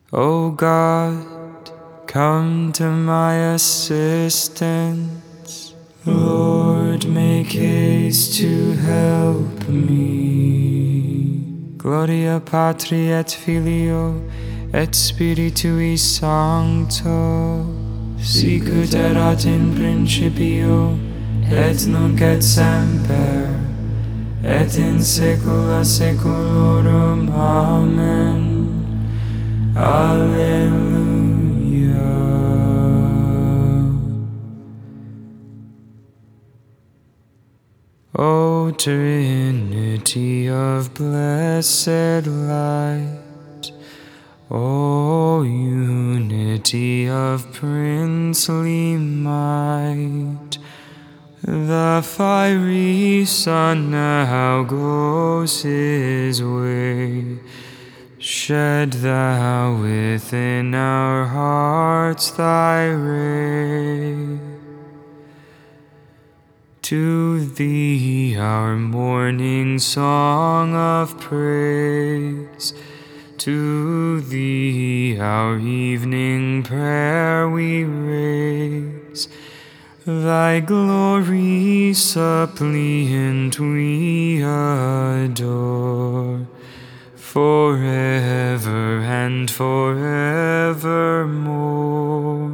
O God, come to my assistance. Lord, make haste to help me. Gloria Patri et Filio et Spiritui Sancto, sicut erat in principio, et nunc et semper, et in saecula saeculorum. Amen. Alleluia. O Trinity of blessed light, O unity of princely might, the fiery Son now goes his way. Shed thou within our hearts thy ray. To thee our morning song of praise, to thee our evening prayer we raise. Thy glory suppliant we adore, forever and forevermore.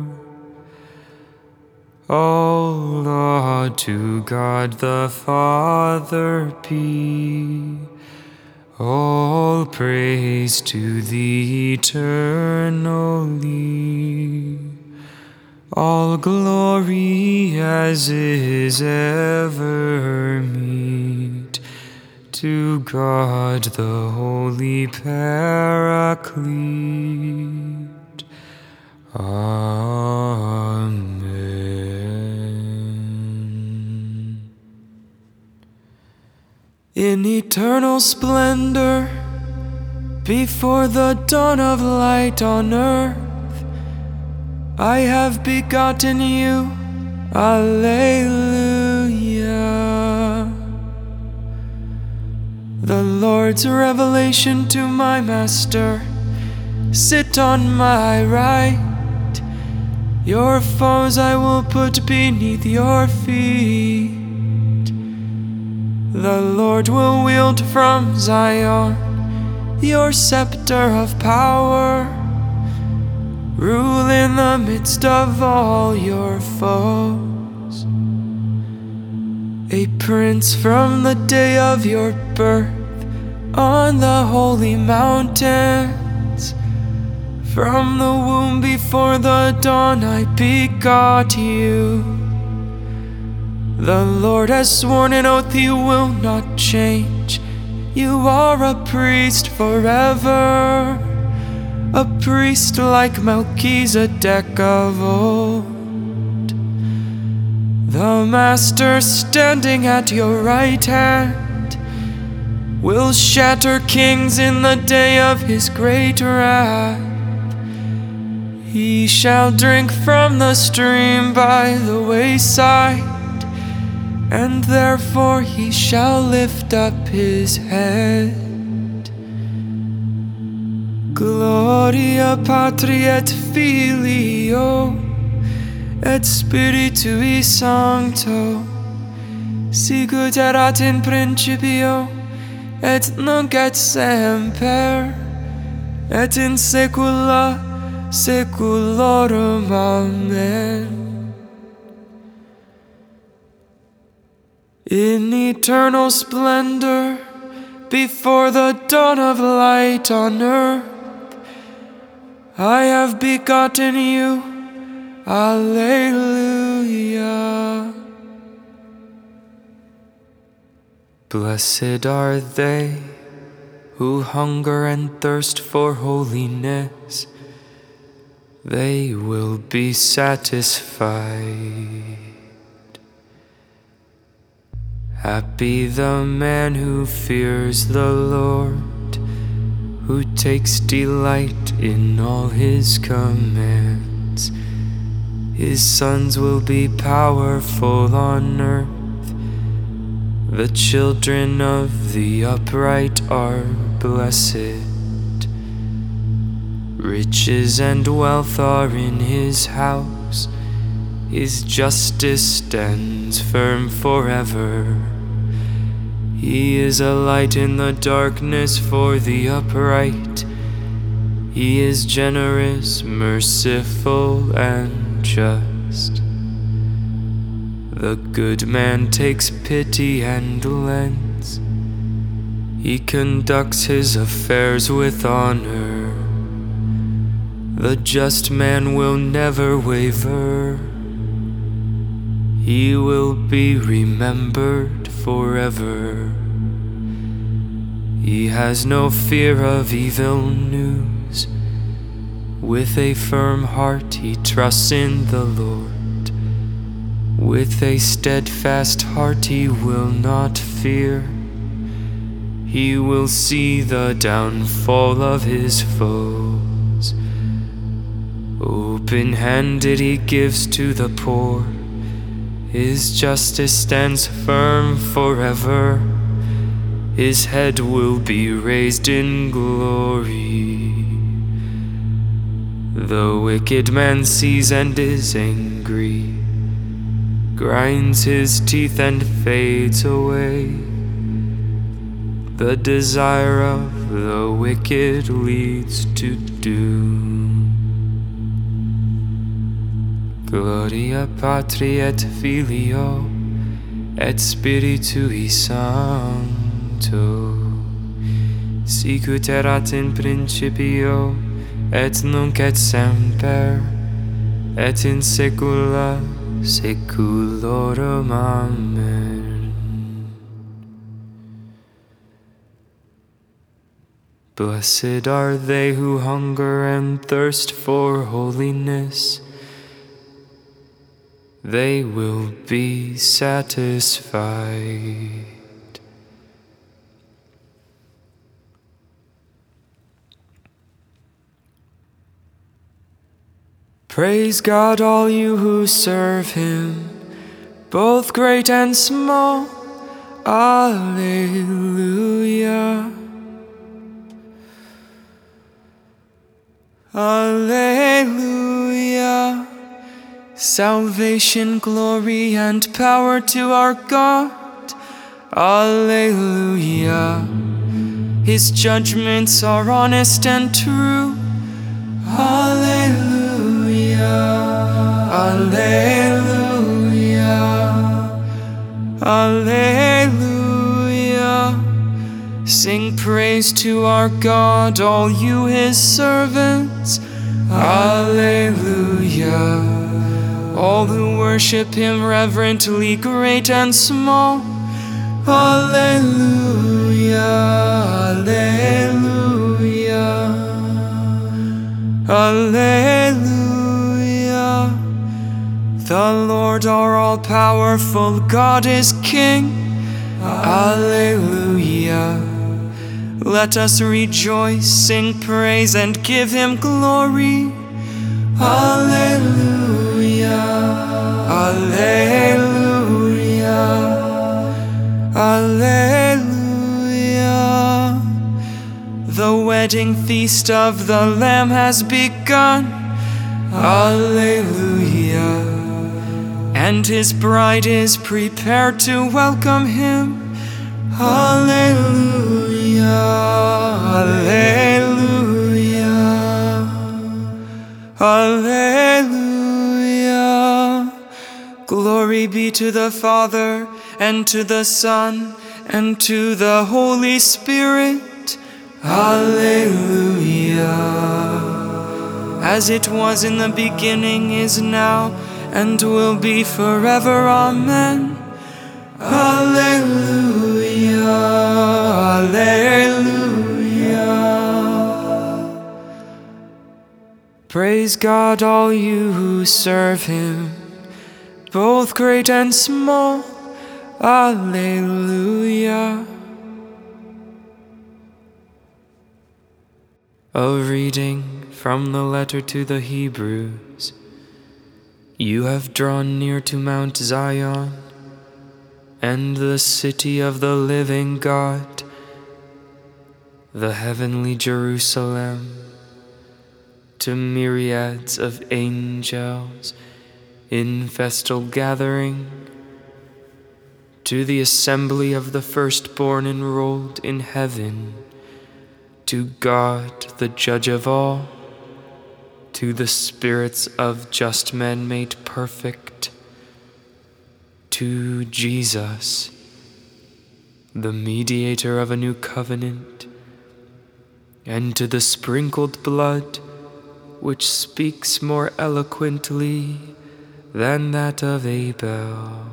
All laud to God the Father be, all praise to thee eternally, all glory as is ever meet to God the Holy Paraclete. Amen. In eternal splendor, before the dawn of light on earth, I have begotten you. Alleluia. The Lord's revelation to my master, sit on my right. Your foes I will put beneath your feet. The Lord will wield from Zion your scepter of power, rule in the midst of all your foes. A prince from the day of your birth on the holy mountains, from the womb before the dawn I begot you. The Lord has sworn an oath he will not change. You are a priest forever, a priest like Melchizedek of old. The Master standing at your right hand will shatter kings in the day of his great wrath. He shall drink from the stream by the wayside, and therefore he shall lift up his head. Gloria Patri et Filio et Spiritui Sancto, sicut erat in principio, et nunc et semper, et in saecula saeculorum. Amen. In eternal splendor, before the dawn of light on earth, I have begotten you. Alleluia. Blessed are they who hunger and thirst for holiness, they will be satisfied. Happy the man who fears the Lord, who takes delight in all his commands. His sons will be powerful on earth. The children of the upright are blessed. Riches and wealth are in his house. His justice stands firm forever. He is a light in the darkness for the upright. He is generous, merciful, and just. The good man takes pity and lends. He conducts his affairs with honor. The just man will never waver. He will be remembered forever. He has no fear of evil news. With a firm heart he trusts in the Lord. With a steadfast heart he will not fear. He will see the downfall of his foes. Open-handed he gives to the poor. His justice stands firm forever. His head will be raised in glory. The wicked man sees and is angry, grinds his teeth and fades away. The desire of the wicked leads to doom. Gloria Patri et Filio et Spiritui Sancto, sicut erat in principio et nunc et semper et in saecula saeculorum. Amen. Blessed are they who hunger and thirst for holiness. They will be satisfied. Praise God, all you who serve him, both great and small. Alleluia. Alleluia. Salvation, glory, and power to our God. Alleluia. His judgments are honest and true. Alleluia. Alleluia. Alleluia. Sing praise to our God, all you his servants. Alleluia. All who worship him reverently, great and small. Alleluia. Alleluia. Alleluia. The Lord our all-powerful God is King. Alleluia. Let us rejoice, sing praise, and give him glory. Alleluia. Alleluia. Alleluia. The wedding feast of the Lamb has begun. Alleluia. And his bride is prepared to welcome him. Alleluia. Alleluia. Alleluia. Glory be to the Father, and to the Son, and to the Holy Spirit. Alleluia. As it was in the beginning, is now, and will be forever. Amen. Alleluia. Alleluia. Praise God, all you who serve him, both great and small. Alleluia. A reading from the letter to the Hebrews. You have drawn near to Mount Zion, and the city of the living God, 'the heavenly Jerusalem, to myriads of angels in festal gathering, to the assembly of the firstborn enrolled in heaven, to God, the judge of all, to the spirits of just men made perfect, to Jesus, the mediator of a new covenant, and to the sprinkled blood which speaks more eloquently than that of Abel.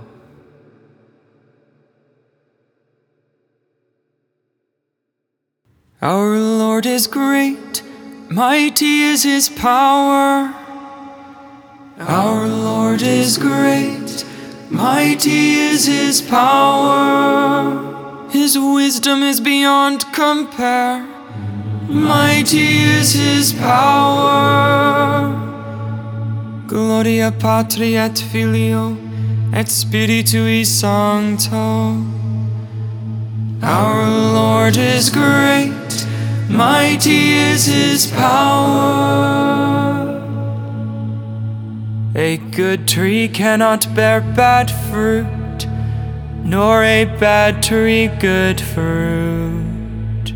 Our Lord is great, mighty is his power. Our Lord is great, mighty is his power. His wisdom is beyond compare, mighty is his power. Gloria Patri et Filio et Spiritui Sancto. Our Lord is great, mighty is his power. A good tree cannot bear bad fruit, nor a bad tree good fruit.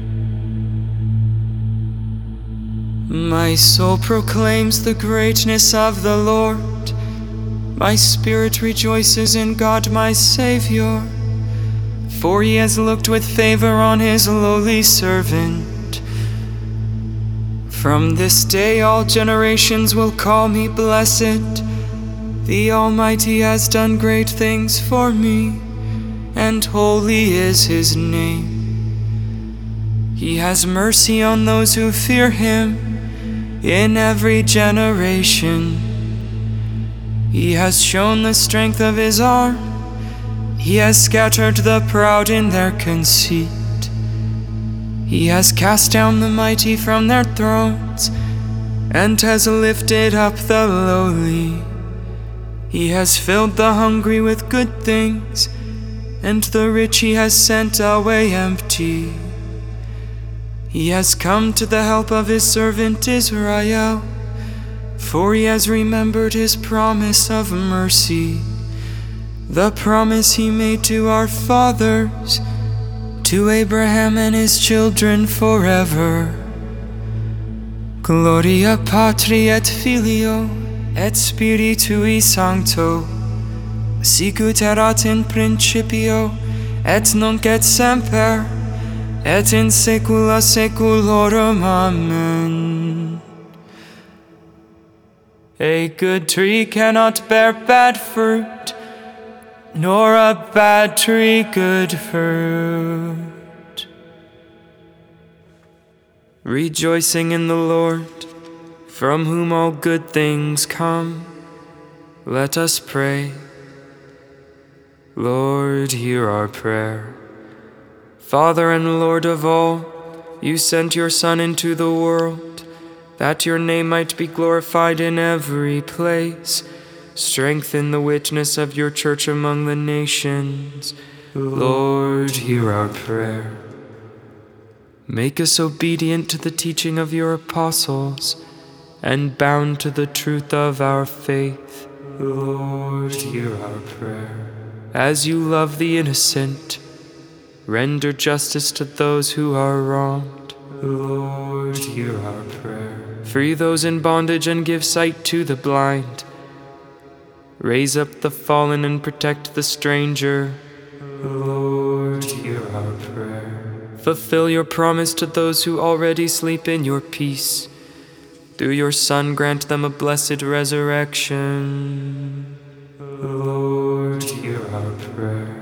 My soul proclaims the greatness of the Lord. My spirit rejoices in God my Savior, for he has looked with favor on his lowly servant. From this day all generations will call me blessed. The Almighty has done great things for me, and holy is his name. He has mercy on those who fear him in every generation. He has shown the strength of his arm. He has scattered the proud in their conceit. He has cast down the mighty from their thrones, and has lifted up the lowly. He has filled the hungry with good things, and the rich he has sent away empty. He has come to the help of his servant Israel, for he has remembered his promise of mercy, the promise he made to our fathers, to Abraham and his children forever. Gloria Patri et Filio et Spiritui Sancto, sicut erat in principio, et nunc et semper, et in saecula saeculorum. Amen. A good tree cannot bear bad fruit, nor a bad tree good fruit. Rejoicing in the Lord, from whom all good things come, let us pray. Lord, hear our prayer. Father and Lord of all, you sent your Son into the world, that your name might be glorified in every place. Strengthen the witness of your church among the nations. Lord, hear our prayer. Make us obedient to the teaching of your apostles, and bound to the truth of our faith. Lord, hear our prayer. As you love the innocent, render justice to those who are wronged. Lord, hear our prayer. Free those in bondage and give sight to the blind. Raise up the fallen and protect the stranger. Lord, hear our prayer. Fulfill your promise to those who already sleep in your peace. Through your Son, grant them a blessed resurrection. Lord, hear our prayer.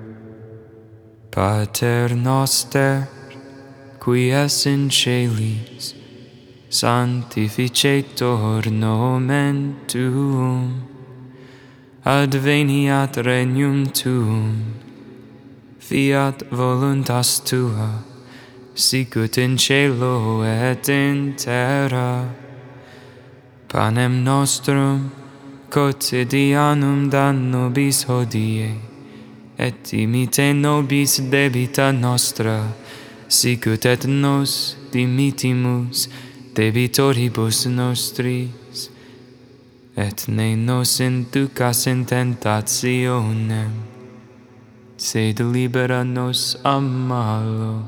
Pater noster, qui es in celis, sanctificetur nomen tuum. Adveniat regnum tuum, fiat voluntas tua, sicut in cielo et in terra. Panem nostrum quotidianum da nobis hodie, et dimite nobis debita nostra, sicut et nos dimitimus debitoribus nostris, et ne nos inducas in tentationem, sed libera nos a malo.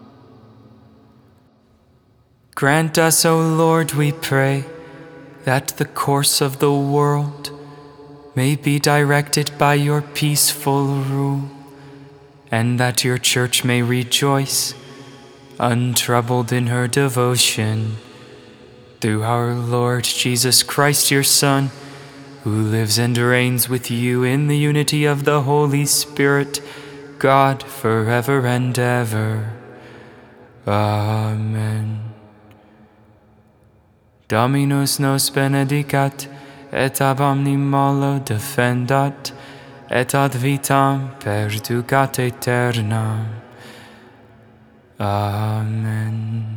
Grant us, O Lord, we pray, that the course of the world may be directed by your peaceful rule, and that your church may rejoice, untroubled in her devotion, through our Lord Jesus Christ, your Son, who lives and reigns with you in the unity of the Holy Spirit, God, forever and ever. Amen. Dominus nos benedicat, et ab omni malo defendat, et ad vitam perducat aeternam. Amen.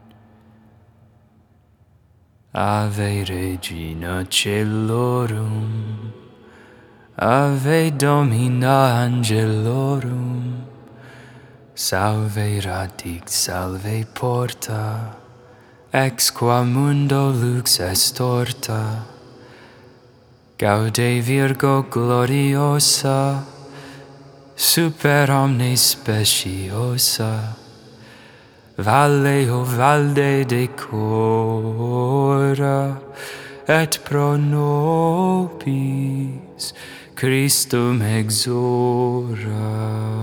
Ave Regina Caelorum, Ave Domina Angelorum, Salve radix, salve porta, ex qua mundo lux est orta. Gaude Virgo gloriosa, super omnes speciosa, Valeo valde decora, et pro nobis Christum exora.